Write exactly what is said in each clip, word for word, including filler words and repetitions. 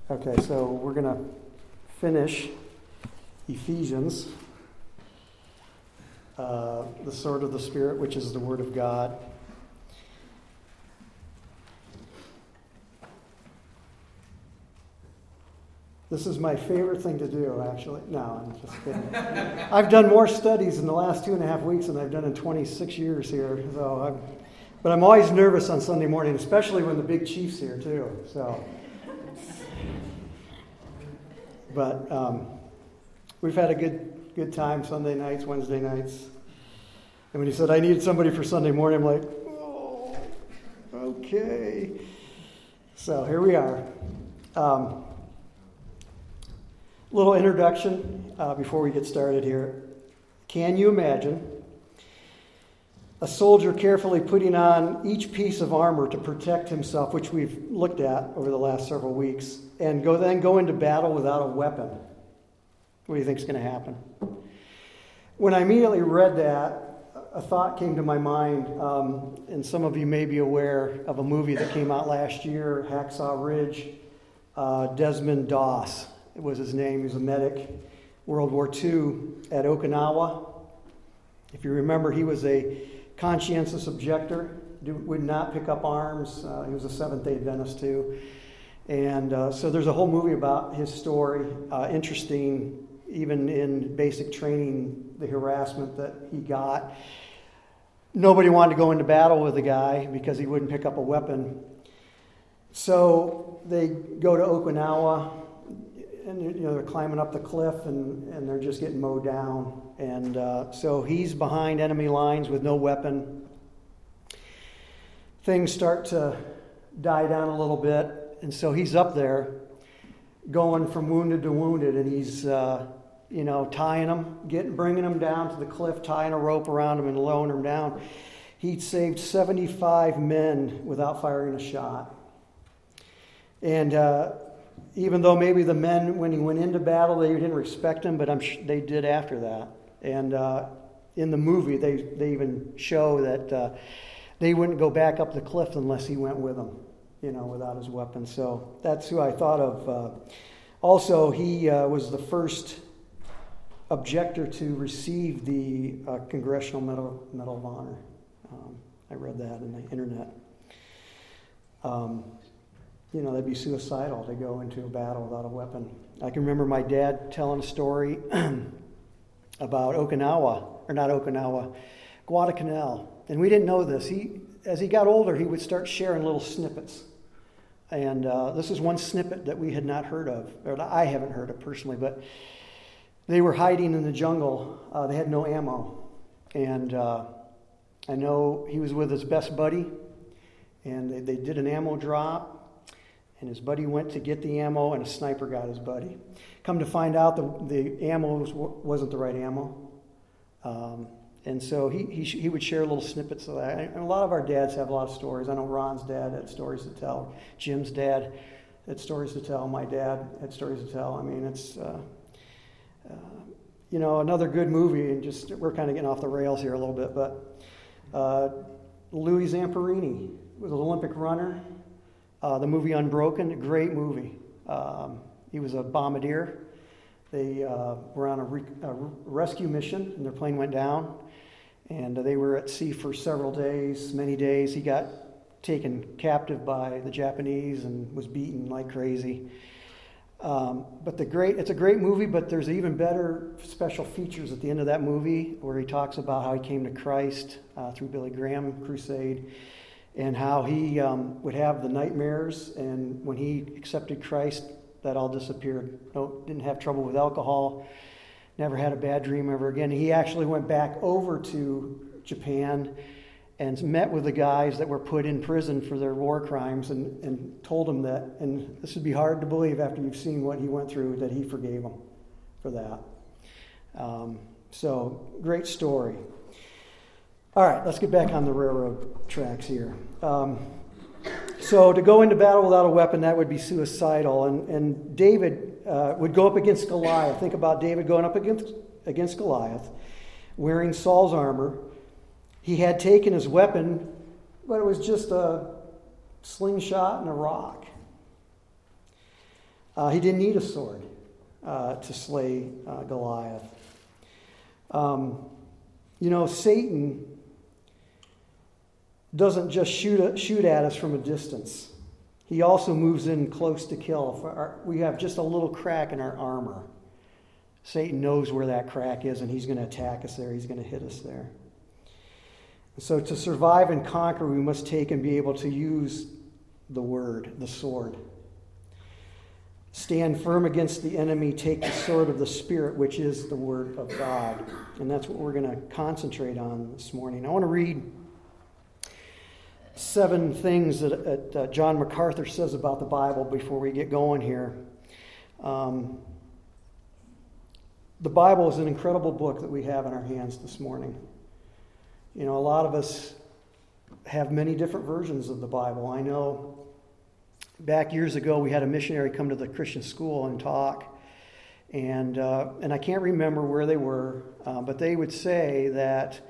Okay, so we're going to finish Ephesians, uh, the sword of the Spirit, which is the Word of God. This is my favorite thing to do, actually. No, I'm just kidding. I've done more studies in the last two and a half weeks than I've done in twenty-six years here. So, I'm, but I'm always nervous on Sunday morning, especially when the big chief's here too. So, but um, we've had a good good time Sunday nights, Wednesday nights. And when he said I needed somebody for Sunday morning, I'm like, oh, okay. So here we are. Um, Little introduction uh, before we get started here. Can you imagine a soldier carefully putting on each piece of armor to protect himself, which we've looked at over the last several weeks, and go then go into battle without a weapon? What do you think is going to happen? When I immediately read that, a thought came to my mind, um, and some of you may be aware of a movie that came out last year, Hacksaw Ridge. uh, Desmond Doss. It was his name. He was a medic, World War Two at Okinawa. If you remember, he was a conscientious objector, would not pick up arms. Uh, he was a Seventh-day Adventist too. And uh, so there's a whole movie about his story. Uh, interesting, even in basic training, the harassment that he got. Nobody wanted to go into battle with the guy because he wouldn't pick up a weapon. So they go to Okinawa, and you know they're climbing up the cliff, and, and they're just getting mowed down. And uh, so he's behind enemy lines with no weapon. Things start to die down a little bit, and so he's up there, going from wounded to wounded, and he's uh, you know tying them, getting bringing them down to the cliff, tying a rope around them and lowering them down. He'd saved seventy-five men without firing a shot. And uh, even though maybe the men, when he went into battle, they didn't respect him, but I'm sure they did after that. And uh, in the movie, they, they even show that uh, they wouldn't go back up the cliff unless he went with them, you know, without his weapon. So that's who I thought of. Uh, also, he uh, was the first objector to receive the uh, Congressional Medal, Medal of Honor. Um, I read that in the internet. Um, You know, that'd be suicidal to go into a battle without a weapon. I can remember my dad telling a story about Okinawa, or not Okinawa, Guadalcanal. And we didn't know this. He, as he got older, he would start sharing little snippets. And uh, this is one snippet that we had not heard of, or I haven't heard of personally, but they were hiding in the jungle. Uh, they had no ammo. And uh, I know he was with his best buddy, and they, they did an ammo drop. And his buddy went to get the ammo, and a sniper got his buddy. Come to find out, the, the ammo was, wasn't the right ammo. Um, and so he, he he would share little snippets of that. And a lot of our dads have a lot of stories. I know Ron's dad had stories to tell. Jim's dad had stories to tell. My dad had stories to tell. I mean, it's, uh, uh, you know, another good movie. And just, we're kind of getting off the rails here a little bit. But uh, Louis Zamperini was an Olympic runner. Uh, the movie Unbroken, a great movie. Um, he was a bombardier. They uh, were on a, re- a rescue mission, and their plane went down. And uh, they were at sea for several days, many days. He got taken captive by the Japanese and was beaten like crazy. Um, but the great, it's a great movie, but there's even better special features at the end of that movie where he talks about how he came to Christ uh, through Billy Graham crusade. And how he um, would have the nightmares, and when he accepted Christ, that all disappeared. No, didn't have trouble with alcohol, never had a bad dream ever again. He actually went back over to Japan and met with the guys that were put in prison for their war crimes, and, and told them that, and this would be hard to believe after you've seen what he went through, that he forgave them for that. Um, so, great story. All right, let's get back on the railroad tracks here. Um, so to go into battle without a weapon, that would be suicidal. And, and David uh, would go up against Goliath. Think about David going up against, against Goliath, wearing Saul's armor. He had taken his weapon, but it was just a slingshot and a rock. Uh, he didn't need a sword uh, to slay uh, Goliath. Um, you know, Satan doesn't just shoot at, shoot at us from a distance. He also moves in close to kill. If our, we have just a little crack in our armor, Satan knows where that crack is, and he's going to attack us there. He's going to hit us there. So to survive and conquer, we must take and be able to use the word, the sword. Stand firm against the enemy. Take the sword of the Spirit, which is the word of God. And that's what we're going to concentrate on this morning. I want to read seven things that uh, John MacArthur says about the Bible before we get going here. Um, the Bible is an incredible book that we have in our hands this morning. You know, a lot of us have many different versions of the Bible. I know back years ago we had a missionary come to the Christian school and talk, and uh, and I can't remember where they were, uh, but they would say that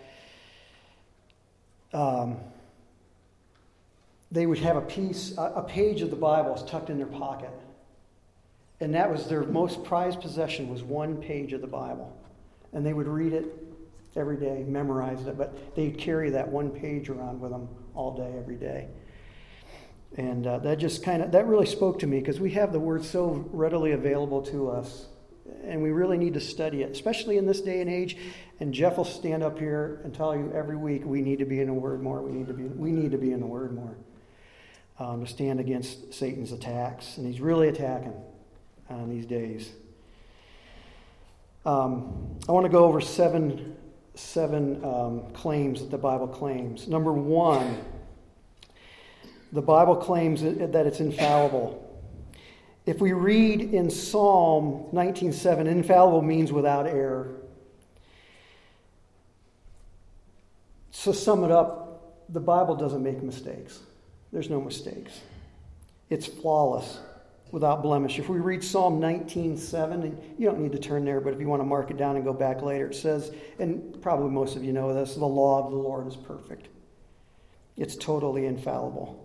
um, they would have a piece, a page of the Bible tucked in their pocket. And that was their most prized possession, was one page of the Bible. And they would read it every day, memorize it, but they'd carry that one page around with them all day, every day. And uh, that just kind of, that really spoke to me, because we have the Word so readily available to us. And we really need to study it, especially in this day and age. And Jeff will stand up here and tell you every week, we need to be in the Word more, we need to be, we need to be in the Word more. Um, to stand against Satan's attacks. And he's really attacking uh, these days. Um, I want to go over seven, seven um, claims that the Bible claims. Number one, the Bible claims that it's infallible. If we read in Psalm nineteen seven, infallible means without error. So sum it up, the Bible doesn't make mistakes. There's no mistakes. It's flawless, without blemish. If we read Psalm nineteen seven, and you don't need to turn there, but if you want to mark it down and go back later, it says, and probably most of you know this, the law of the Lord is perfect. It's totally infallible.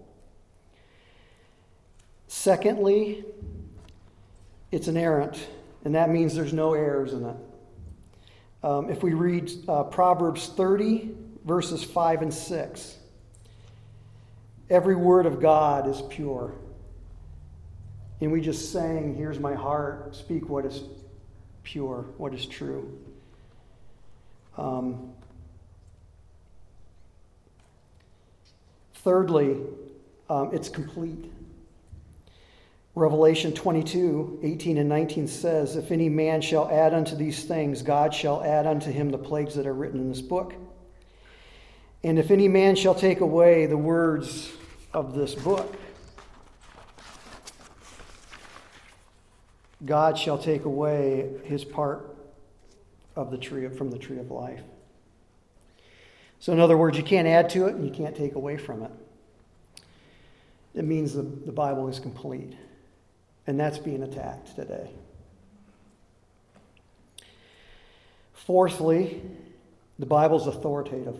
Secondly, it's inerrant, and that means there's no errors in it. Um, if we read uh, Proverbs thirty, verses five and six, every word of God is pure. And we just sang, here's my heart, speak what is pure, what is true. Um, thirdly, um, it's complete. Revelation twenty-two, eighteen and nineteen says, if any man shall add unto these things, God shall add unto him the plagues that are written in this book. And if any man shall take away the words of this book, God shall take away his part of the tree from the tree of life. So in other words, you can't add to it and you can't take away from it. It means the, the Bible is complete. And that's being attacked today. Fourthly, the Bible's authoritative.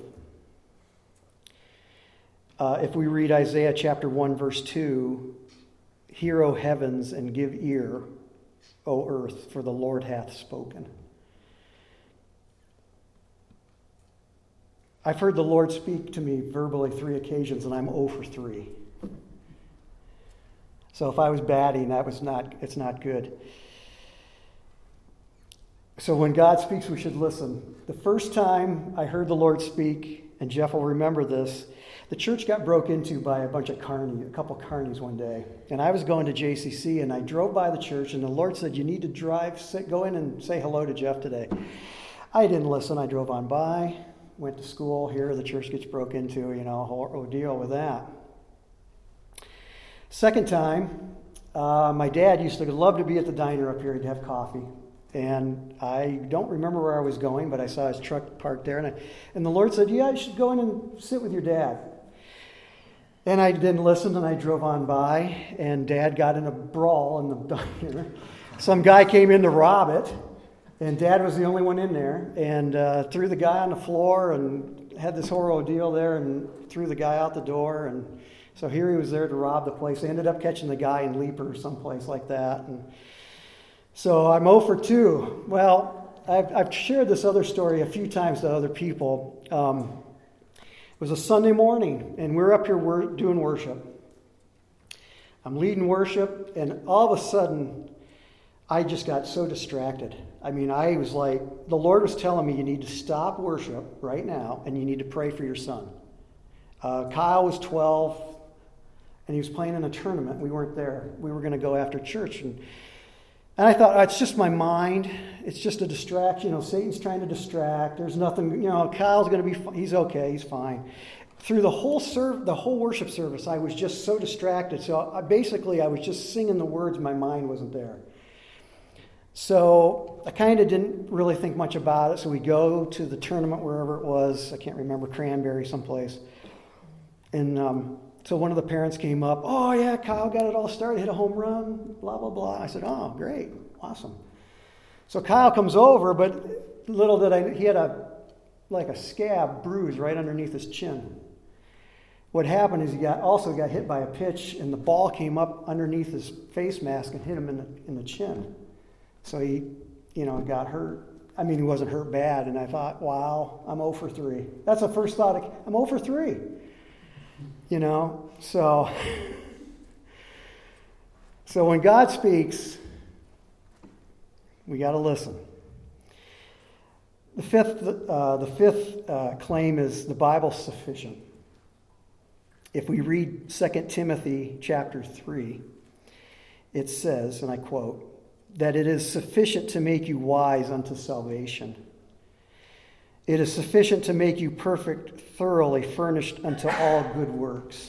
Uh, if we read Isaiah chapter one, verse two, hear, O heavens, and give ear, O earth, for the Lord hath spoken. I've heard the Lord speak to me verbally three occasions, and I'm zero for three. So if I was batting, that was not, it's not good. So when God speaks, we should listen. The first time I heard the Lord speak, and Jeff will remember this, the church got broke into by a bunch of carnies, a couple carnies one day. And I was going to J C C, and I drove by the church, and the Lord said, you need to drive, sit, go in and say hello to Jeff today. I didn't listen. I drove on by, went to school. Here the church gets broke into, you know, a whole ordeal with that. Second time, uh, my dad used to love to be at the diner up here. He'd have coffee. And I don't remember where I was going, but I saw his truck parked there. And, I, and the Lord said, yeah, you should go in and sit with your dad. And I didn't listen, and I drove on by, and Dad got in a brawl in the diner. Some guy came in to rob it, and Dad was the only one in there, and uh, threw the guy on the floor and had this whole ordeal there and threw the guy out the door. And So here he was there to rob the place. They ended up catching the guy in Leaper or someplace like that. And so I'm oh for two. Well, I've, I've shared this other story a few times to other people. Um, it was a Sunday morning, and we're up here wor- doing worship. I'm leading worship, and all of a sudden, I just got so distracted. I mean, I was like, the Lord was telling me, you need to stop worship right now, and you need to pray for your son. Uh, Kyle was twelve, and he was playing in a tournament. We weren't there. We were going to go after church. And, and I thought, oh, it's just my mind. It's just a distraction. You know, Satan's trying to distract. There's nothing, you know, Kyle's going to be, he's okay, he's fine. Through the whole serv- the whole worship service, I was just so distracted. So I, basically, I was just singing the words. My mind wasn't there. So I kind of didn't really think much about it. So we go to the tournament, wherever it was. I can't remember, Cranberry someplace. And um, so one of the parents came up. Oh, yeah, Kyle got it all started, hit a home run, blah, blah, blah. I said, oh, great, awesome. So Kyle comes over, but little did I, he had a like a scab bruise right underneath his chin. What happened is he got also got hit by a pitch, and the ball came up underneath his face mask and hit him in the, in the chin. So he, you know, got hurt. I mean, he wasn't hurt bad, and I thought, wow, I'm oh for three. That's the first thought. I'm oh for three. You know, so so when God speaks, we got to listen. The fifth, uh, the fifth uh, claim is the Bible's sufficient. If we read Second Timothy chapter three, it says, and I quote, that it is sufficient to make you wise unto salvation. It is sufficient to make you perfect, thoroughly furnished unto all good works.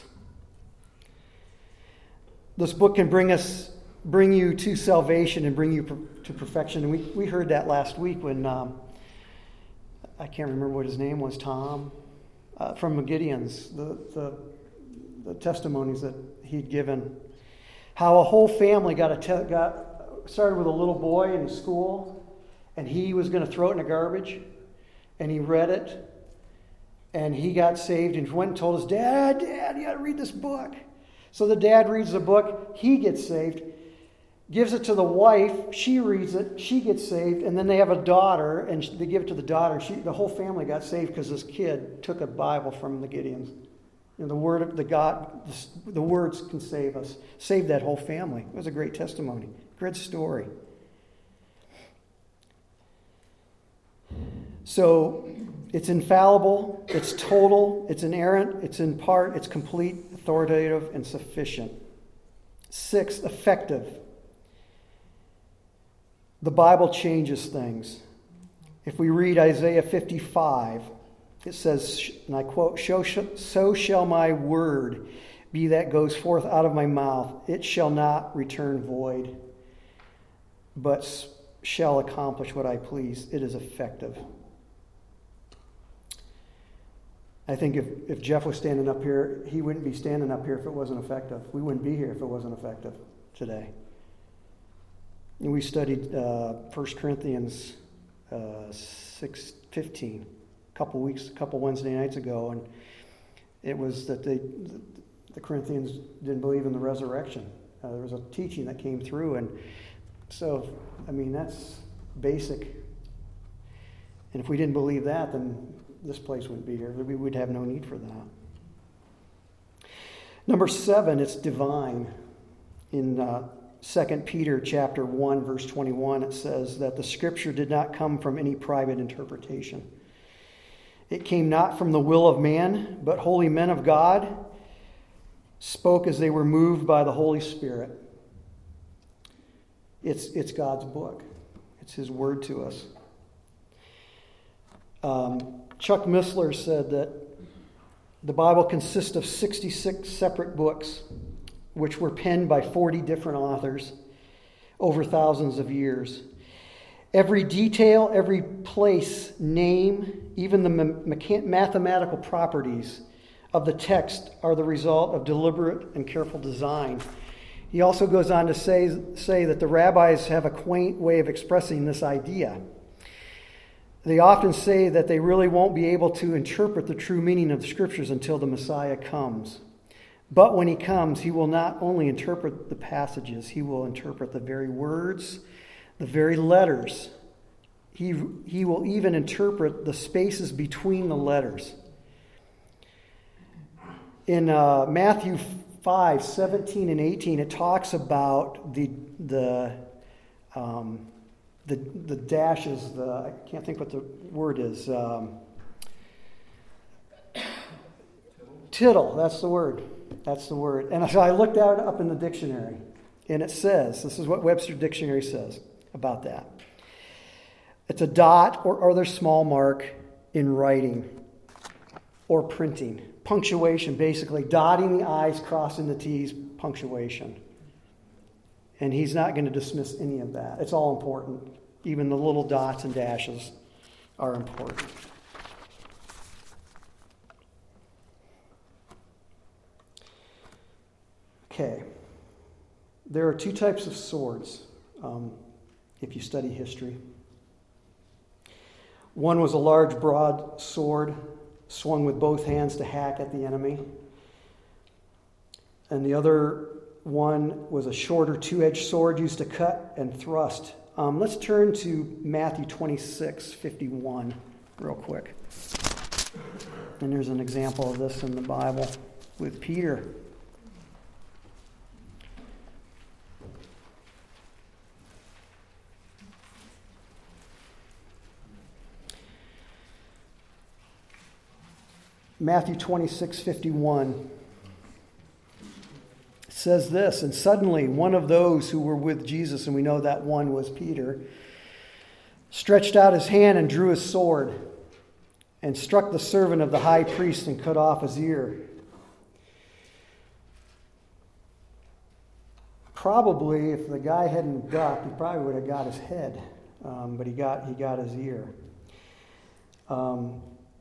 This book can bring us, bring you to salvation and bring you to perfection. And we, we heard that last week when, um, I can't remember what his name was, Tom, uh, from Gideon's, the, the, the testimonies that he'd given. How a whole family got a te- got started with a little boy in school, and he was going to throw it in the garbage. And he read it, and he got saved, and went and told his dad, Dad, you got to read this book. So the dad reads the book, he gets saved, gives it to the wife, she reads it, she gets saved, and then they have a daughter, and they give it to the daughter. She, the whole family got saved because this kid took a Bible from the Gideons. You know, the word of the God, the, the words can save us. Saved that whole family. It was a great testimony, great story. So it's infallible, it's total, it's inerrant, it's in part, it's complete, authoritative, and sufficient. Sixth, effective. The Bible changes things. If we read Isaiah fifty-five, it says, and I quote, "So shall my word be that goes forth out of my mouth. It shall not return void, but shall accomplish what I please. It is effective." I think if, if Jeff was standing up here, he wouldn't be standing up here if it wasn't effective. We wouldn't be here if it wasn't effective today. And we studied uh, First Corinthians uh, six fifteen a couple weeks, a couple Wednesday nights ago, and it was that they, the Corinthians didn't believe in the resurrection. Uh, there was a teaching that came through, and so, I mean, that's basic. And if we didn't believe that, then this place wouldn't be here. We would have no need for that. Number seven, it's divine. In uh, Second Peter chapter one, verse twenty-one, it says that the Scripture did not come from any private interpretation. It came not from the will of man, but holy men of God spoke as they were moved by the Holy Spirit. It's, it's God's book. It's His word to us. Um, Chuck Missler said that the Bible consists of sixty-six separate books, which were penned by forty different authors over thousands of years. Every detail, every place, name, even the mathematical properties of the text are the result of deliberate and careful design. He also goes on to say, say that the rabbis have a quaint way of expressing this idea. They often say that they really won't be able to interpret the true meaning of the Scriptures until the Messiah comes. But when he comes, he will not only interpret the passages, he will interpret the very words, the very letters. He, he will even interpret the spaces between the letters. In uh, Matthew five, seventeen and eighteen, it talks about the the um, the, the dashes, the I can't think what the word is. Um, tittle, that's the word. That's the word. And so I looked that up in the dictionary, and it says, this is what Webster Dictionary says about that. It's a dot or other small mark in writing or printing. Punctuation, basically dotting the I's, crossing the T's, punctuation. And he's not going to dismiss any of that. It's all important. Even the little dots and dashes are important. Okay. There are two types of swords, um, if you study history. One was a large, broad sword swung with both hands to hack at the enemy. And the other one was a shorter, two-edged sword used to cut and thrust. Um, let's turn to Matthew twenty-six fifty-one real quick. And there's an example of this in the Bible with Peter. Matthew twenty-six fifty-one says this, and suddenly one of those who were with Jesus, and we know that one was Peter, stretched out his hand and drew his sword and struck the servant of the high priest and cut off his ear. Probably, if the guy hadn't ducked, he probably would have got his head, um, but he got he got his ear. Um,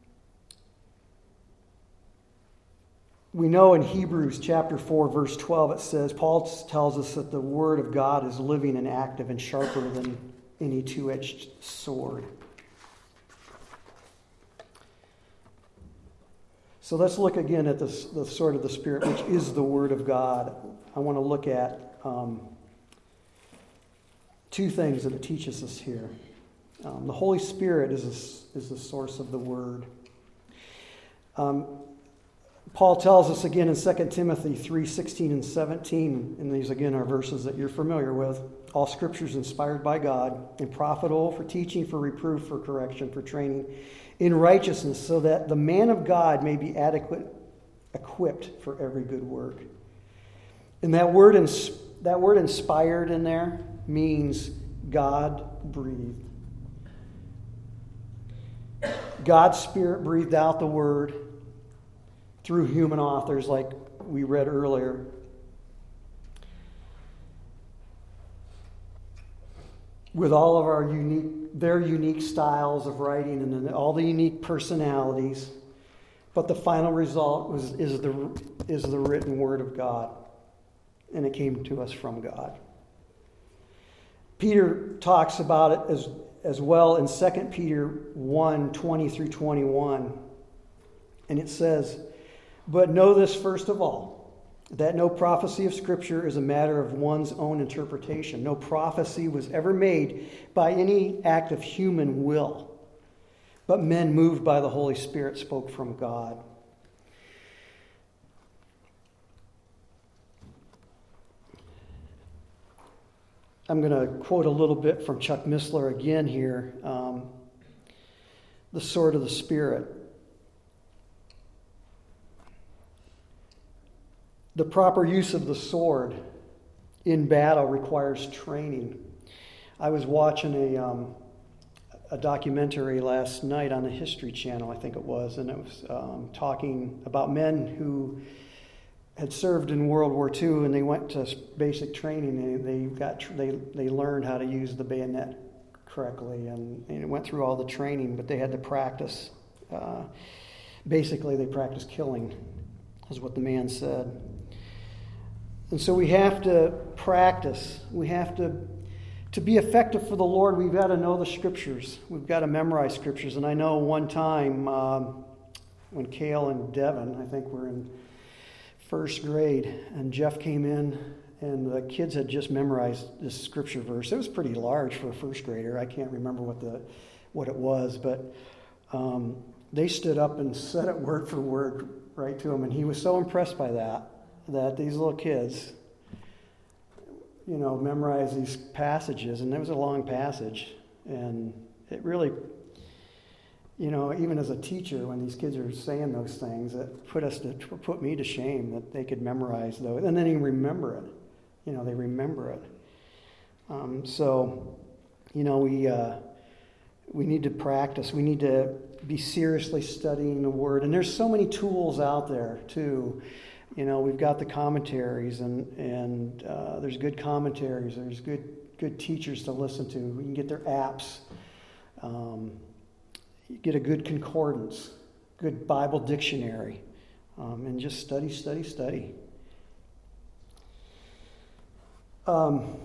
We know in Hebrews chapter four, verse twelve, it says, Paul tells us that the word of God is living and active and sharper than any two-edged sword. So let's look again at this, the sword of the Spirit, which is the word of God. I want to look at um, two things that it teaches us here. Um, the Holy Spirit is, a, is the source of the word. Um, Paul tells us again in Second Timothy three sixteen and seventeen, and these again are verses that you're familiar with. All Scripture is inspired by God and profitable for teaching, for reproof, for correction, for training in righteousness, so that the man of God may be adequate, equipped for every good work. And that word, ins- that word inspired in there means God breathed. God's Spirit breathed out the word through human authors like we read earlier. With all of our unique, their unique styles of writing and all the unique personalities. But the final result was, is, the, is the written word of God. And it came to us from God. Peter talks about it as, as well in Second Peter one, twenty through twenty-one. And it says, but know this first of all, that no prophecy of Scripture is a matter of one's own interpretation. No prophecy was ever made by any act of human will, but men moved by the Holy Spirit spoke from God. I'm going to quote a little bit from Chuck Missler again here. Um, the sword of the Spirit. The proper use of the sword in battle requires training. I was watching a um, a documentary last night on the History Channel, I think it was, and it was um, talking about men who had served in World War Two, and they went to basic training. They, they got they they learned how to use the bayonet correctly, and, and it went through all the training, but they had to practice. Uh, basically, they practiced killing, is what the man said. And so we have to practice. We have to, to be effective for the Lord, we've got to know the Scriptures. We've got to memorize Scriptures. And I know one time um, when Cale and Devin, I think, were in first grade, and Jeff came in, and the kids had just memorized this scripture verse. It was pretty large for a first grader. I can't remember what the what it was, but um, they stood up and said it word for word right to him, and he was so impressed by that, that these little kids, you know, memorized these passages, and it was a long passage, and it really, you know, even as a teacher, when these kids are saying those things, it put us to put me to shame that they could memorize those, and then even remember it. You know, they remember it. Um, so, you know, we uh, we need to practice. We need to be seriously studying the Word, and there's so many tools out there too. You know, we've got the commentaries, and and uh, there's good commentaries. There's good good teachers to listen to. We can get their apps. Um, get a good concordance, good Bible dictionary, um, and just study, study, study. Um,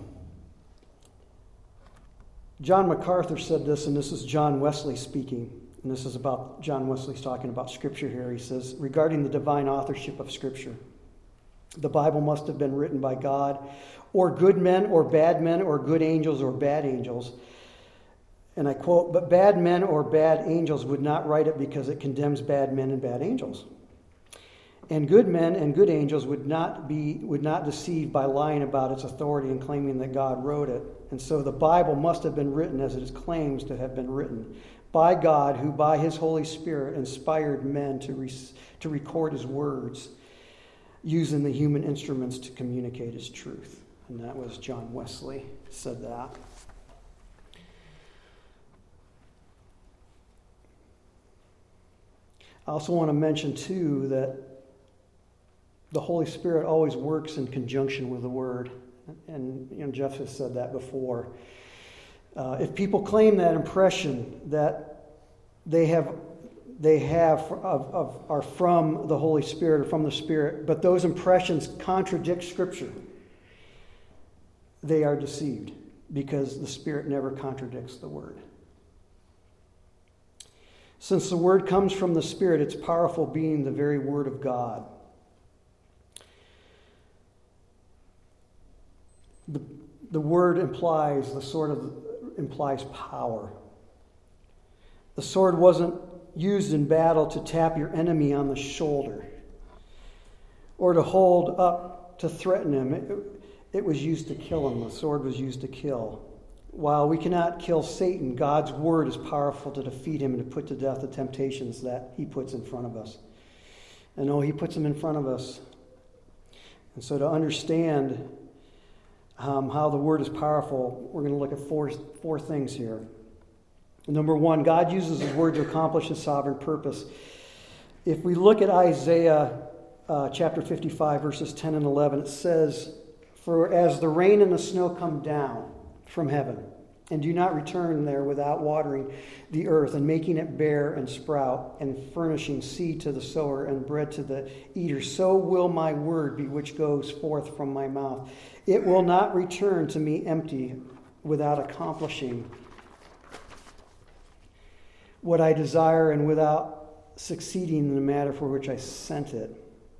John MacArthur said this, and this is John Wesley speaking, and this is about, John Wesley's talking about Scripture here. He says, regarding the divine authorship of Scripture, the Bible must have been written by God, or good men, or bad men, or good angels, or bad angels. And I quote, but bad men or bad angels would not write it because it condemns bad men and bad angels. And good men and good angels would not be would not deceive by lying about its authority and claiming that God wrote it. And so the Bible must have been written as it claims to have been written, by God, who by his Holy Spirit inspired men to re- to record his words, using the human instruments to communicate his truth. And that was John Wesley said that. I also want to mention, too, that the Holy Spirit always works in conjunction with the Word. And, you know, Jeff has said that before. Uh, if people claim that impression that they have they have of, of are from the Holy Spirit or from the Spirit, but those impressions contradict Scripture, they are deceived, because the Spirit never contradicts the Word. Since the Word comes from the Spirit, it's powerful, being the very Word of God. The, the Word implies, the sword of, implies power. The sword wasn't used in battle to tap your enemy on the shoulder or to hold up to threaten him. It, it was used to kill him. The sword was used to kill. While we cannot kill Satan, God's word is powerful to defeat him and to put to death the temptations that he puts in front of us. And oh, he puts them in front of us. And so to understand um, how the word is powerful, we're going to look at four, four things here. Number one, God uses his word to accomplish his sovereign purpose. If we look at Isaiah uh, chapter fifty-five, verses ten and eleven, it says, for as the rain and the snow come down from heaven, and do not return there without watering the earth and making it bear and sprout and furnishing seed to the sower and bread to the eater, so will my word be which goes forth from my mouth. It will not return to me empty, without accomplishing what I desire and without succeeding in the matter for which I sent it.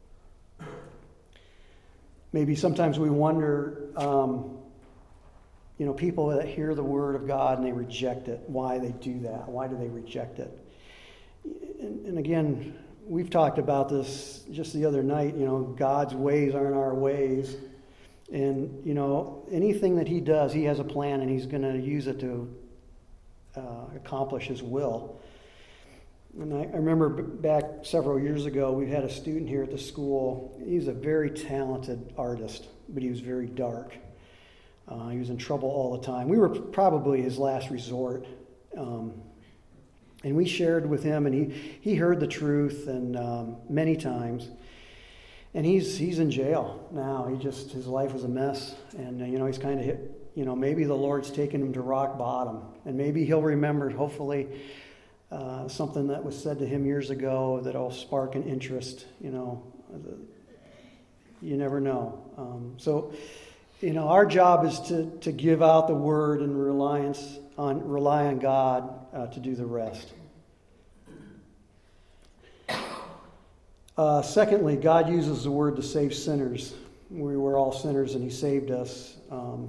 Maybe sometimes we wonder, um, you know, people that hear the word of God and they reject it, why they do that. Why do they reject it? And, and again, we've talked about this just the other night. You know, God's ways aren't our ways. And, you know, anything that he does, he has a plan, and he's going to use it to uh, accomplish his will. And I, I remember back several years ago, we had a student here at the school. He was a very talented artist, but he was very dark. Uh, he was in trouble all the time. We were probably his last resort. Um, and we shared with him, and he, he heard the truth and um, many times. And he's he's in jail now. He just, his life was a mess. And, uh, you know, he's kind of hit, you know, maybe the Lord's taken him to rock bottom. And maybe he'll remember, hopefully, uh, something that was said to him years ago that'll spark an interest, you know. You never know. Um, so, you know, our job is to, to give out the word and reliance on rely on God uh, to do the rest. Uh, secondly, God uses the word to save sinners. We were all sinners and he saved us. Um,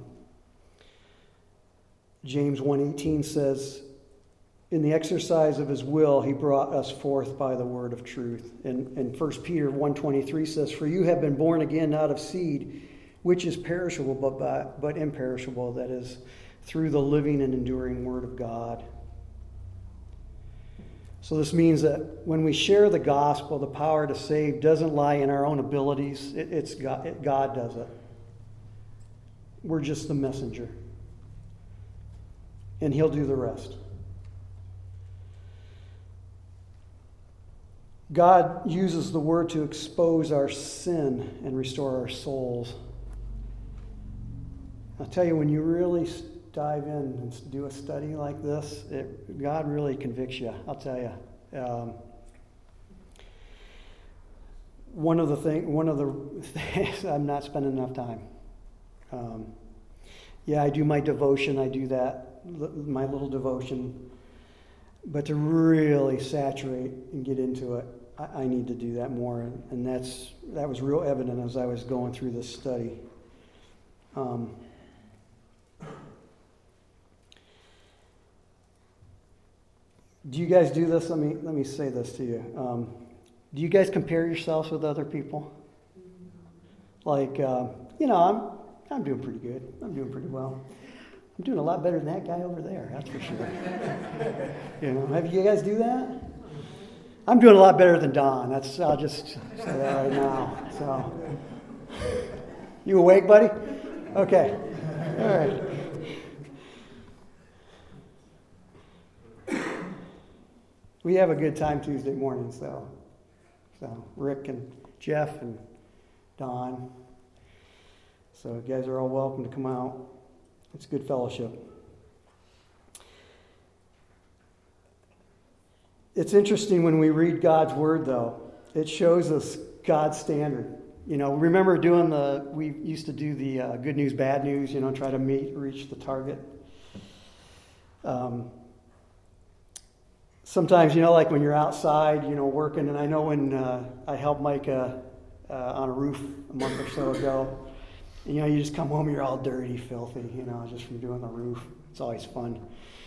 James one eighteen says, in the exercise of his will, he brought us forth by the word of truth. And, and First Peter one twenty-three says, for you have been born again not of seed, which is perishable, but, by, but imperishable, that is, through the living and enduring word of God. So this means that when we share the gospel, the power to save doesn't lie in our own abilities. It, it's God, it, God does it. We're just the messenger. And he'll do the rest. God uses the word to expose our sin and restore our souls. I'll tell you, when you really dive in and do a study like this, it, God really convicts you, I'll tell you. Um, one of the thing, one of the things, I'm not spending enough time. Um, yeah, I do my devotion, I do that, my little devotion. But to really saturate and get into it, I, I need to do that more. And, and that's that was real evident as I was going through this study. Um, Do you guys do this? Let me let me say this to you. Um, do you guys compare yourselves with other people? Like, uh, you know, I'm I'm doing pretty good. I'm doing pretty well. I'm doing a lot better than that guy over there. That's for sure. You know, have you guys do that? I'm doing a lot better than Don. That's I'll just say that right now. So, you awake, buddy? Okay. All right. We have a good time Tuesday mornings, though. So Rick and Jeff and Don. So you guys are all welcome to come out. It's good fellowship. It's interesting when we read God's word, though. It shows us God's standard. You know, remember doing the, we used to do the uh, good news, bad news, you know, try to meet, reach the target. Um, sometimes, you know, like when you're outside, you know, working, and I know when uh, I helped Micah uh, on a roof a month or so ago, you know, you just come home, you're all dirty, filthy, you know, just from doing the roof. It's always fun.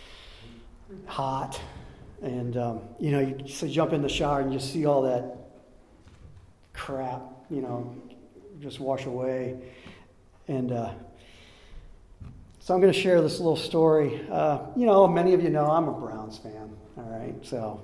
Hot. And, um, you know, you just jump in the shower and you see all that crap, you know, just wash away. And uh, so I'm going to share this little story. Uh, you know, many of you know I'm a Browns fan, all right? So,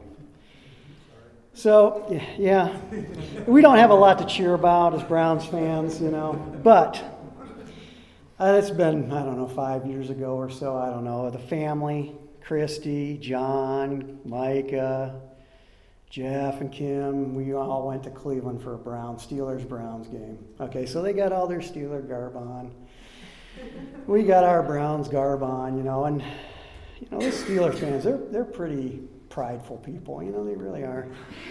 so yeah, we don't have a lot to cheer about as Browns fans, you know, but uh, it's been, I don't know, five years ago or so, I don't know, the family, Christy, John, Micah, Jeff, and Kim, we all went to Cleveland for a Browns, Steelers-Browns game. Okay, so they got all their Steeler garb on. We got our Browns garb on, you know, and, you know, the Steeler fans, they're, they're pretty prideful people, you know, they really are.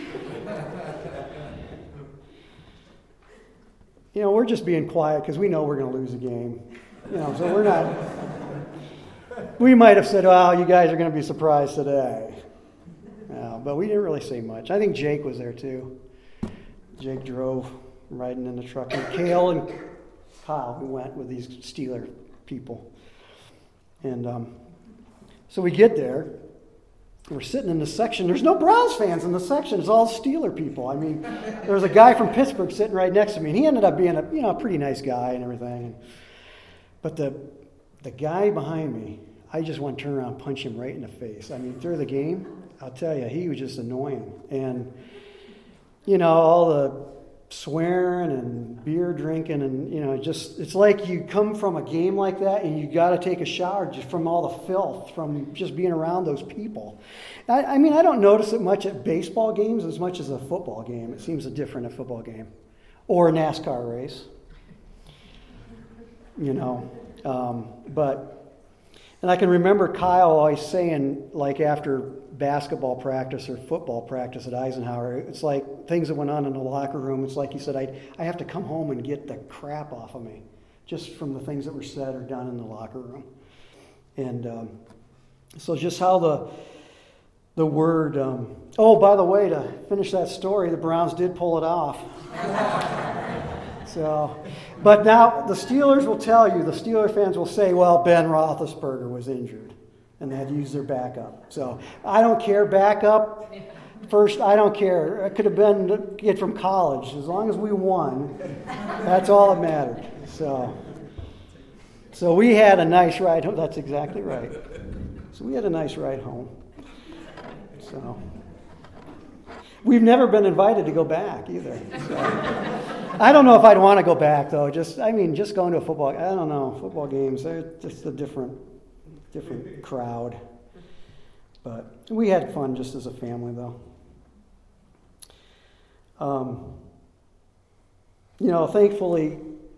You know, we're just being quiet because we know we're going to lose a game. You know, so we're not... We might have said, "Oh, you guys are going to be surprised today." Yeah, but we didn't really say much. I think Jake was there too. Jake drove, riding in the truck. And Cale and Kyle, we went with these Steeler people. And um, so we get there. We're sitting in the section. There's no Browns fans in the section. It's all Steeler people. I mean, there was a guy from Pittsburgh sitting right next to me, and he ended up being a you know a pretty nice guy and everything. But the The guy behind me, I just want to turn around and punch him right in the face. I mean, through the game, I'll tell you, he was just annoying. And, you know, all the swearing and beer drinking and, you know, just, it's like you come from a game like that and you got to take a shower just from all the filth, from just being around those people. I, I mean, I don't notice it much at baseball games as much as a football game. It seems different at a football game. Or a NASCAR race. You know. Um, but, and I can remember Kyle always saying, like after basketball practice or football practice at Eisenhower, it's like things that went on in the locker room. It's like he said, I I have to come home and get the crap off of me just from the things that were said or done in the locker room. And um, so just how the the word, um, oh, by the way, to finish that story, the Browns did pull it off. So, but now the Steelers will tell you, the Steeler fans will say, well, Ben Roethlisberger was injured and they had to use their backup. So I don't care, backup, first, I don't care. It could have been a kid from college. As long as we won, that's all that mattered. So, so we had a nice ride home. That's exactly right. So we had a nice ride home. So we've never been invited to go back either. So. I don't know if I'd want to go back though. Just I mean, just going to a football. I don't know. Football games. They're just a different, different crowd. But we had fun just as a family though. Um, you know, thankfully,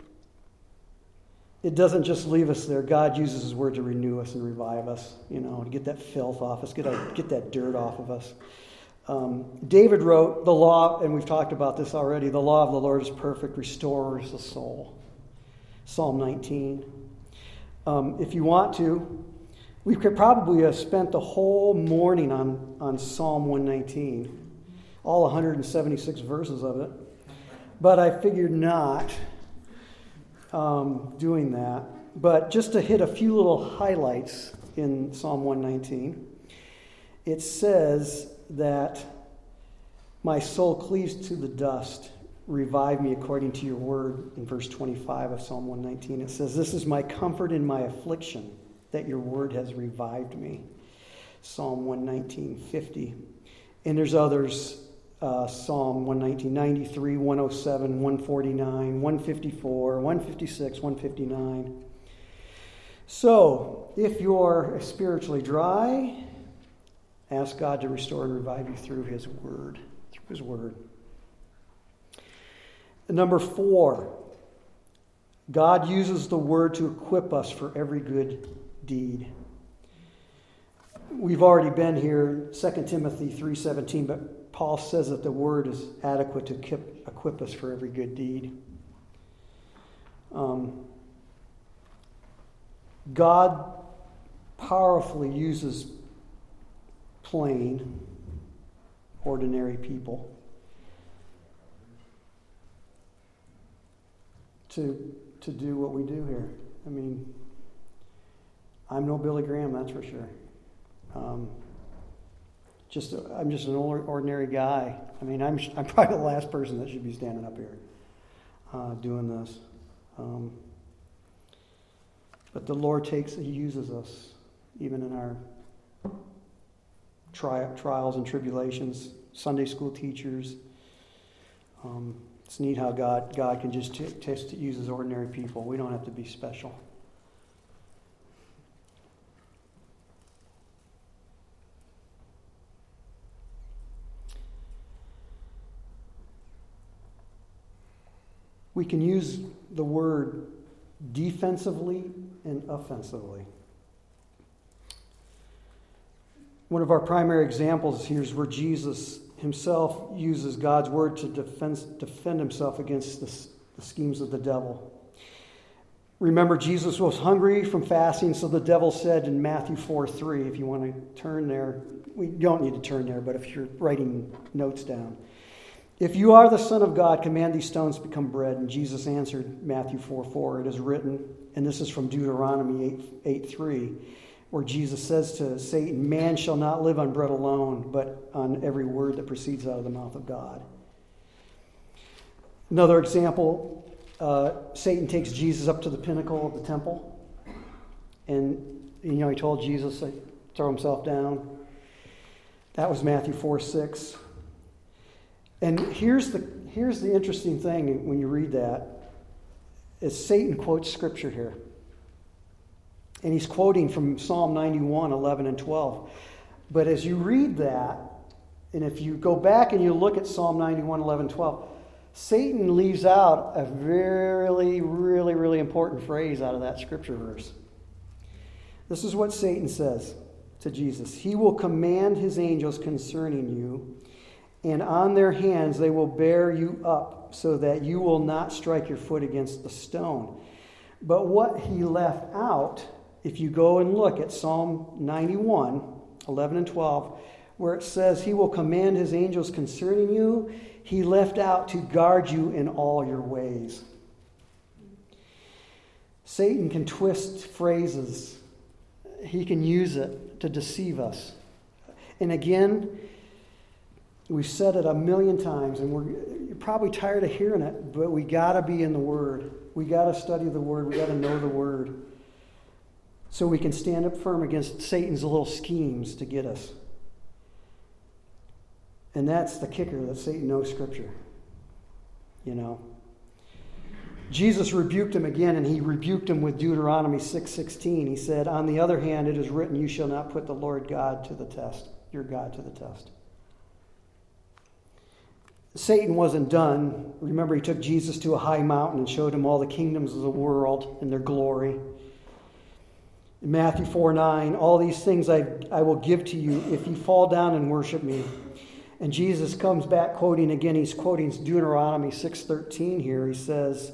it doesn't just leave us there. God uses His Word to renew us and revive us. You know, to get that filth off us, get a, get that dirt off of us. Um, David wrote, the law, and we've talked about this already, the law of the Lord is perfect, restores the soul. Psalm nineteen. Um, if you want to, we could probably have spent the whole morning on, on Psalm one nineteen, all one hundred seventy-six verses of it. But I figured not um, doing that. But just to hit a few little highlights in Psalm one nineteen, it says that my soul cleaves to the dust. Revive me according to your word in verse twenty-five of Psalm one nineteen. It says, this is my comfort in my affliction, that your word has revived me. Psalm one nineteen, fifty. And there's others, uh, Psalm one nineteen, ninety-three, one oh seven, one forty-nine, one fifty-four, one fifty-six, one fifty-nine. So, if you're spiritually dry, ask God to restore and revive you through His Word. Through His Word. Number four, God uses the Word to equip us for every good deed. We've already been here, Second Timothy three seventeen, but Paul says that the Word is adequate to equip us for every good deed. Um, God powerfully uses plain, ordinary people to to do what we do here. I mean, I'm no Billy Graham, that's for sure. Um, just a, I'm just an ordinary guy. I mean, I'm I'm probably the last person that should be standing up here uh, doing this. Um, but the Lord takes, He uses us, even in our tri- trials and tribulations. Sunday school teachers. Um, it's neat how God God can just t- test to use His ordinary people. We don't have to be special. We can use the word defensively and offensively. One of our primary examples here is where Jesus Himself uses God's word to defend, defend Himself against the, the schemes of the devil. Remember, Jesus was hungry from fasting, so the devil said in Matthew four three, if you want to turn there, we don't need to turn there, but if you're writing notes down. If you are the Son of God, command these stones to become bread. And Jesus answered Matthew four four, it is written, and this is from Deuteronomy eight three, where Jesus says to Satan, man shall not live on bread alone, but on every word that proceeds out of the mouth of God. Another example, uh, Satan takes Jesus up to the pinnacle of the temple. And, you know, he told Jesus to throw himself down. That was Matthew four six. And here's the here's the interesting thing when you read that, is Satan quotes scripture here. And he's quoting from Psalm ninety-one, eleven and twelve. But as you read that, and if you go back and you look at Psalm ninety-one, eleven, twelve, Satan leaves out a really, really, really important phrase out of that scripture verse. This is what Satan says to Jesus. He will command his angels concerning you, and on their hands they will bear you up, so that you will not strike your foot against the stone. But what he left out, if you go and look at Psalm ninety-one, eleven and twelve, where it says he will command his angels concerning you. He left out to guard you in all your ways. Satan can twist phrases. He can use it to deceive us. And again, we've said it a million times, and we're you're probably tired of hearing it, but we got to be in the Word. We got to study the Word. We got to know the Word so we can stand up firm against Satan's little schemes to get us. And that's the kicker, that Satan knows Scripture. You know. Jesus rebuked him again, and he rebuked him with Deuteronomy six sixteen. He said, on the other hand, it is written, you shall not put the Lord God to the test, your God to the test. Satan wasn't done. Remember, he took Jesus to a high mountain and showed him all the kingdoms of the world and their glory. In Matthew four nine, all these things I, I will give to you if you fall down and worship me. And Jesus comes back quoting again, he's quoting Deuteronomy six thirteen here. He says,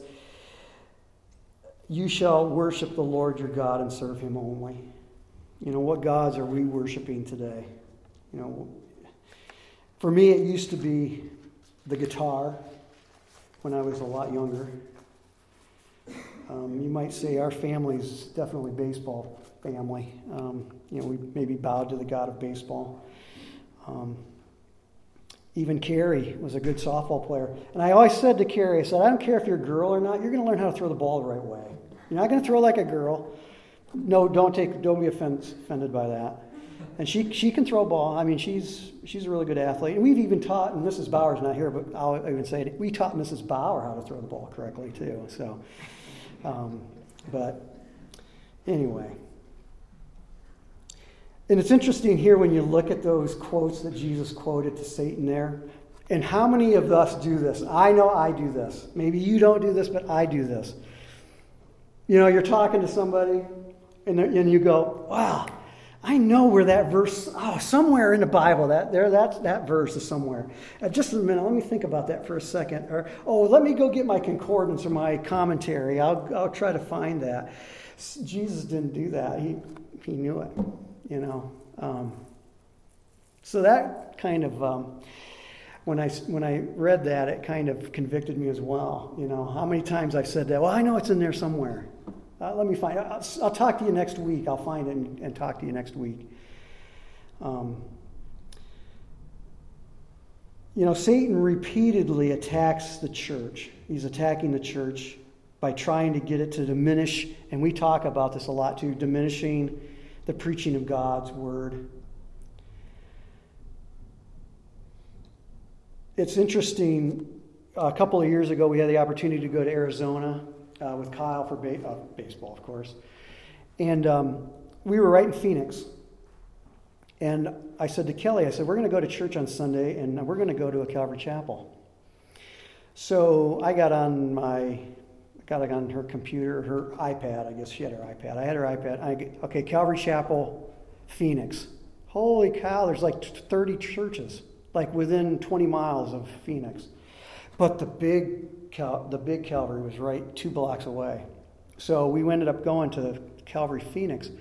you shall worship the Lord your God and serve him only. You know, what gods are we worshiping today? You know, for me it used to be the guitar when I was a lot younger. Um, you might say our family's definitely baseball family. Um, you know, we maybe bowed to the god of baseball. Um, even Carrie was a good softball player. And I always said to Carrie, I said, I don't care if you're a girl or not, you're going to learn how to throw the ball the right way. You're not going to throw like a girl. No, don't take, don't be offend, offended by that. And she she can throw a ball. I mean, she's she's a really good athlete. And we've even taught, and Missus Bauer's not here, but I'll even say it, we taught Missus Bauer how to throw the ball correctly too. So, um, but anyway. And it's interesting here when you look at those quotes that Jesus quoted to Satan there. And how many of us do this? I know I do this. Maybe you don't do this, but I do this. You know, you're talking to somebody, and, and you go, wow, I know where that verse, oh, somewhere in the Bible, that there, that, that verse is somewhere. Uh, just a minute, let me think about that for a second. Or, oh, let me go get my concordance or my commentary. I'll, I'll try to find that. Jesus didn't do that. He, he knew it, you know. Um, so that kind of, um, when I, when I read that, it kind of convicted me as well. You know, how many times I've said that, well, I know it's in there somewhere. Uh, let me find it. I'll, I'll talk to you next week. I'll find it and, and talk to you next week. Um, you know, Satan repeatedly attacks the church. He's attacking the church by trying to get it to diminish, and we talk about this a lot too, diminishing the preaching of God's word. It's interesting. A couple of years ago, we had the opportunity to go to Arizona Uh, with Kyle for ba- uh, baseball, of course. And um, we were right in Phoenix. And I said to Kelly, I said, we're going to go to church on Sunday, and we're going to go to a Calvary Chapel. So I got on my, got on her computer, her iPad, I guess she had her iPad. I had her iPad. I get, okay, Calvary Chapel, Phoenix. Holy cow, there's like thirty churches, like within twenty miles of Phoenix. But the big Cal- the big Calvary was right two blocks away. So we ended up going to Calvary Phoenix.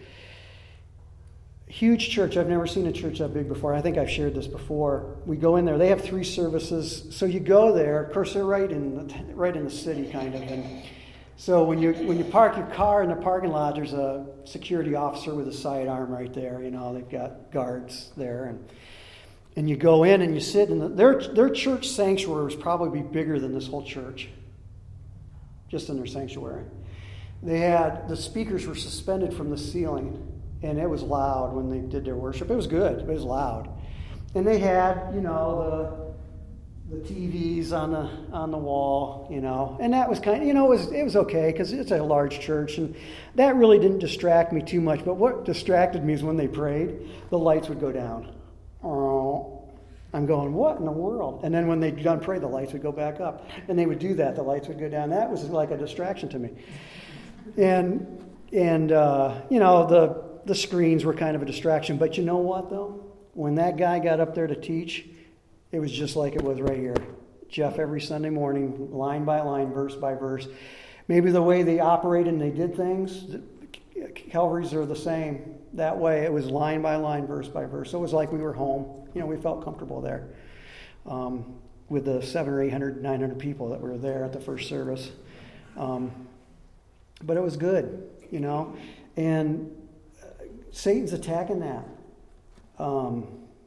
Huge church. I've never seen a church that big before. I think I've shared this before. We go in there. They have three services. So you go there. Of course, they're right in the, right in the city, kind of. And so when you when you park your car in the parking lot, there's a security officer with a sidearm right there. You know, they've got guards there, and And you go in and you sit in the, their their church sanctuary was probably bigger than this whole church. Just in their sanctuary. They had, the speakers were suspended from the ceiling, and it was loud when they did their worship. It was good, it was loud. And they had, you know, the the T Vs on the on the wall, you know, and that was kind of, you know, it was it was okay because it's a large church, and that really didn't distract me too much. But what distracted me is when they prayed, the lights would go down. Oh, I'm going, what in the world? And then when they'd done pray, the lights would go back up. And they would do that. The lights would go down. That was like a distraction to me. And, and uh, you know, the, the screens were kind of a distraction. But you know what, though? When that guy got up there to teach, it was just like it was right here. Jeff, every Sunday morning, line by line, verse by verse. Maybe the way they operated and they did things, Calvaries are the same that way. It was line by line, verse by verse. So it was like we were home. You know, we felt comfortable there um, with the seven or eight hundred, nine hundred people that were there at the first service. Um, but it was good, you know. And Satan's attacking that. Um,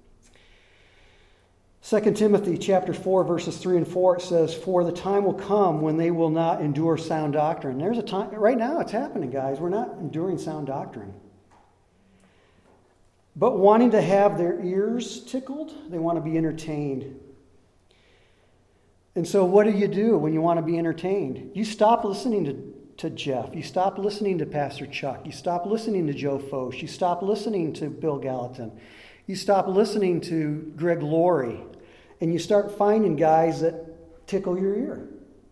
Second Timothy chapter four, verses three and four, it says, "For the time will come when they will not endure sound doctrine." There's a time, right now it's happening, guys. We're not enduring sound doctrine. "But wanting to have their ears tickled," they want to be entertained. And so what do you do when you want to be entertained? You stop listening to, to Jeff. You stop listening to Pastor Chuck. You stop listening to Joe Focht. You stop listening to Bill Gallatin. You stop listening to Greg Laurie. And you start finding guys that tickle your ear.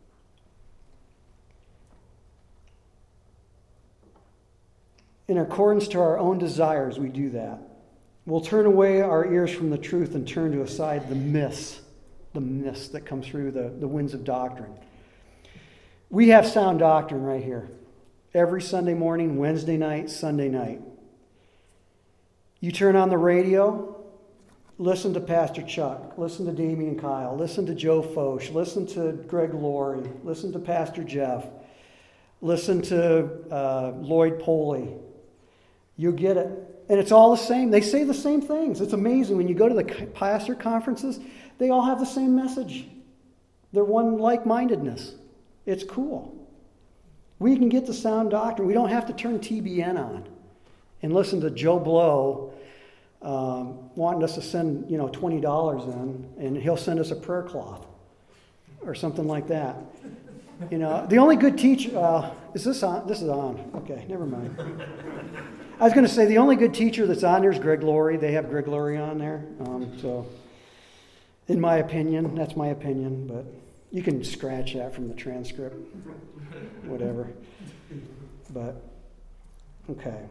In accordance to our own desires, we do that. We'll turn away our ears from the truth and turn to aside the myths, the myths that come through the, the winds of doctrine. We have sound doctrine right here. Every Sunday morning, Wednesday night, Sunday night. You turn on the radio, listen to Pastor Chuck, listen to Damian Kyle, listen to Joe Focht, listen to Greg Laurie, listen to Pastor Jeff, listen to uh, Lloyd Poley. You'll get it. And it's all the same. They say the same things. It's amazing. When you go to the pastor conferences, they all have the same message. They're one like-mindedness. It's cool. We can get the sound doctrine. We don't have to turn T B N on and listen to Joe Blow um, wanting us to send, you know, twenty dollars in, and he'll send us a prayer cloth or something like that. You know, the only good teacher, uh, is this on? This is on. Okay, never mind. I was going to say the only good teacher that's on there is Greg Laurie. They have Greg Laurie on there. Um, so, in my opinion, that's my opinion, but you can scratch that from the transcript, whatever. But, okay.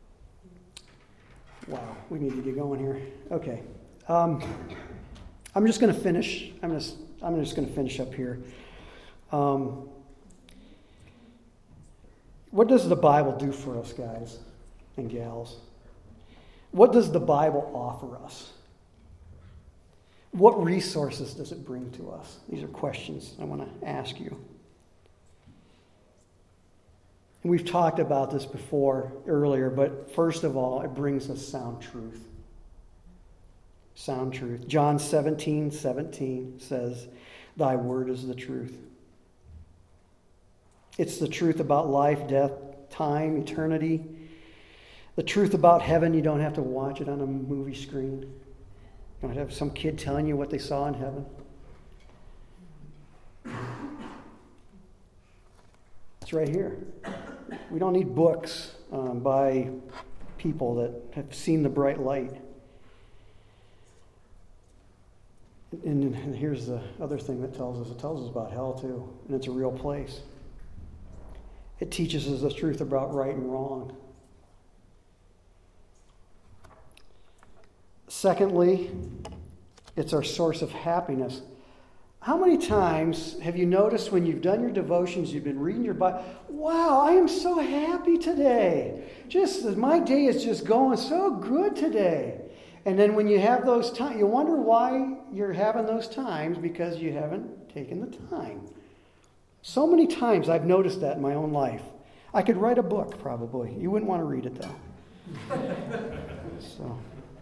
Wow, we need to get going here. Okay. Um, I'm just going to finish. I'm just, I'm just going to finish up here. Um, what does the Bible do for us, guys and gals? What does the Bible offer us? What resources does it bring to us? These are questions I want to ask you. And we've talked about this before, earlier, but first of all, it brings us sound truth. Sound truth. John seventeen seventeen says, "Thy word is the truth." It's the truth about life, death, time, eternity. The truth about heaven, you don't have to watch it on a movie screen. You don't have some kid telling you what they saw in heaven. It's right here. We don't need books um, by people that have seen the bright light. And, and here's the other thing that tells us. It tells us about hell too, and it's a real place. It teaches us the truth about right and wrong. Secondly, it's our source of happiness. How many times have you noticed when you've done your devotions, you've been reading your Bible, wow, I am so happy today. Just my day is just going so good today. And then when you have those times, you wonder why you're having those times, because you haven't taken the time. So many times I've noticed that in my own life. I could write a book, probably. You wouldn't want to read it, though. So,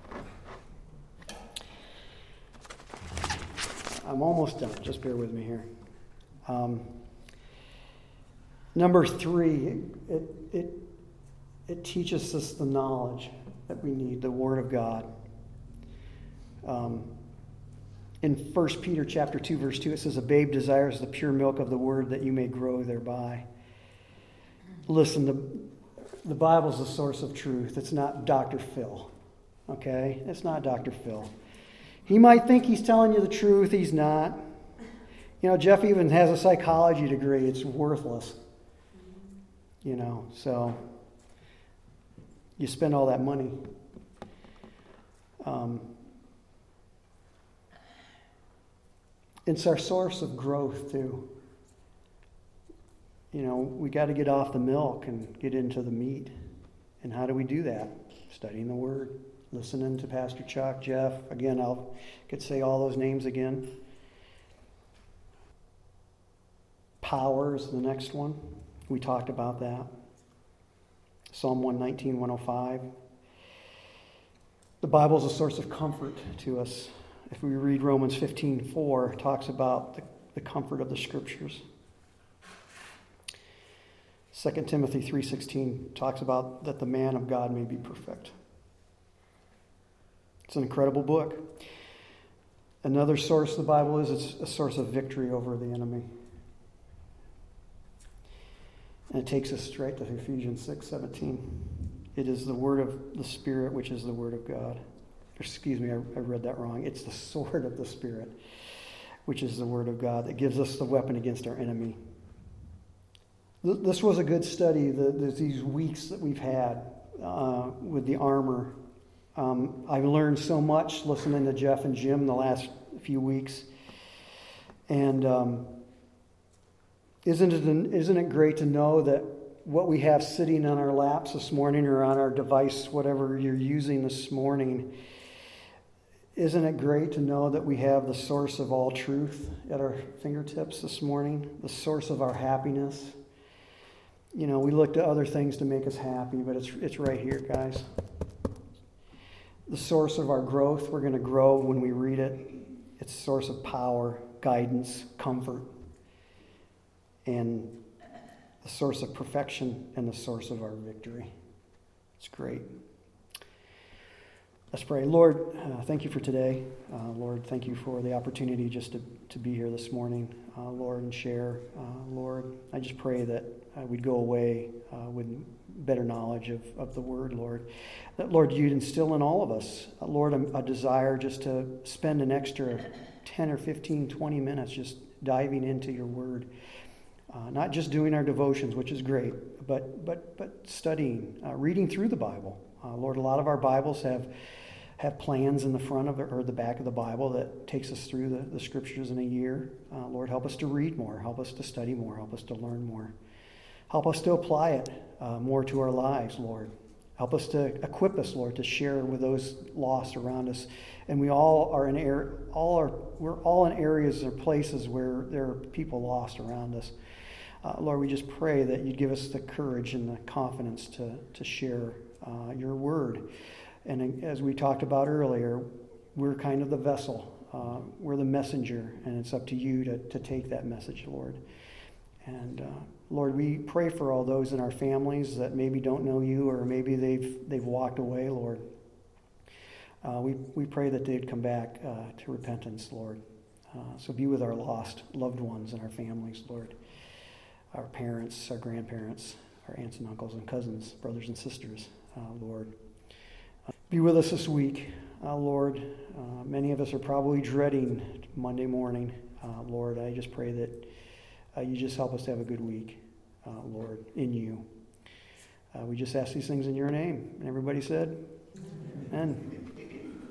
I'm almost done. Just bear with me here. Um, number three, it, it, it teaches us the knowledge that we need, the Word of God. Um, in First Peter chapter two, verse two, it says, "A babe desires the pure milk of the word that you may grow thereby." Listen, the, the Bible's the source of truth. It's not Doctor Phil, okay? It's not Doctor Phil. He might think he's telling you the truth. He's not. You know, Jeff even has a psychology degree. It's worthless. You know, so you spend all that money. Um, it's our source of growth, too. You know, we got to get off the milk and get into the meat. And how do we do that? Studying the Word, listening to Pastor Chuck, Jeff. Again, I'll could say all those names again. Power is the next one. We talked about that. Psalm one nineteen, one oh five. The Bible is a source of comfort to us. If we read Romans fifteen four, it talks about the, the comfort of the Scriptures. Second Timothy three sixteen talks about that the man of God may be perfect. It's an incredible book. Another source of the Bible is it's a source of victory over the enemy. And it takes us straight to Ephesians six seventeen. It is the word of the Spirit, which is the word of God. Or, excuse me, I, I read that wrong. It's the sword of the Spirit, which is the word of God, that gives us the weapon against our enemy. This was a good study, the, the, these weeks that we've had uh, with the armor. Um, I've learned so much listening to Jeff and Jim the last few weeks. And um, isn't it, isn't it great to know that what we have sitting on our laps this morning or on our device, whatever you're using this morning, isn't it great to know that we have the source of all truth at our fingertips this morning, the source of our happiness? You know, we look to other things to make us happy, but it's it's right here, guys. The source of our growth, we're going to grow when we read it. It's a source of power, guidance, comfort, and the source of perfection and the source of our victory. It's great. Let's pray. Lord, uh, thank you for today. Uh, Lord, thank you for the opportunity just to, to be here this morning, uh, Lord, and share. Uh, Lord, I just pray that uh, we'd go away uh, with better knowledge of, of the Word, Lord. That, Lord, you'd instill in all of us, uh, Lord, a, a desire just to spend an extra ten or fifteen, twenty minutes just diving into your Word. Uh, not just doing our devotions, which is great, but but but studying, uh, reading through the Bible. Uh, Lord, a lot of our Bibles have have plans in the front of it or the back of the Bible that takes us through the, the Scriptures in a year. Uh, Lord, help us to read more. Help us to study more. Help us to learn more. Help us to apply it uh, more to our lives, Lord. Help us to equip us, Lord, to share with those lost around us. And we all are in air, all are we're all in areas or places where there are people lost around us. Uh, Lord, we just pray that you'd give us the courage and the confidence to to share uh, your word. And as we talked about earlier, we're kind of the vessel. Uh, we're the messenger, and it's up to you to, to take that message, Lord. And uh, Lord, we pray for all those in our families that maybe don't know you, or maybe they've they've walked away, Lord. Uh, we we pray that they'd come back uh, to repentance, Lord. Uh, so be with our lost loved ones and our families, Lord. Our parents, our grandparents, our aunts and uncles and cousins, brothers and sisters, uh, Lord. Uh, be with us this week, uh, Lord. Uh, many of us are probably dreading Monday morning. Uh, Lord, I just pray that uh, you just help us to have a good week, uh, Lord, in you. Uh, we just ask these things in your name. And everybody said, amen. Amen.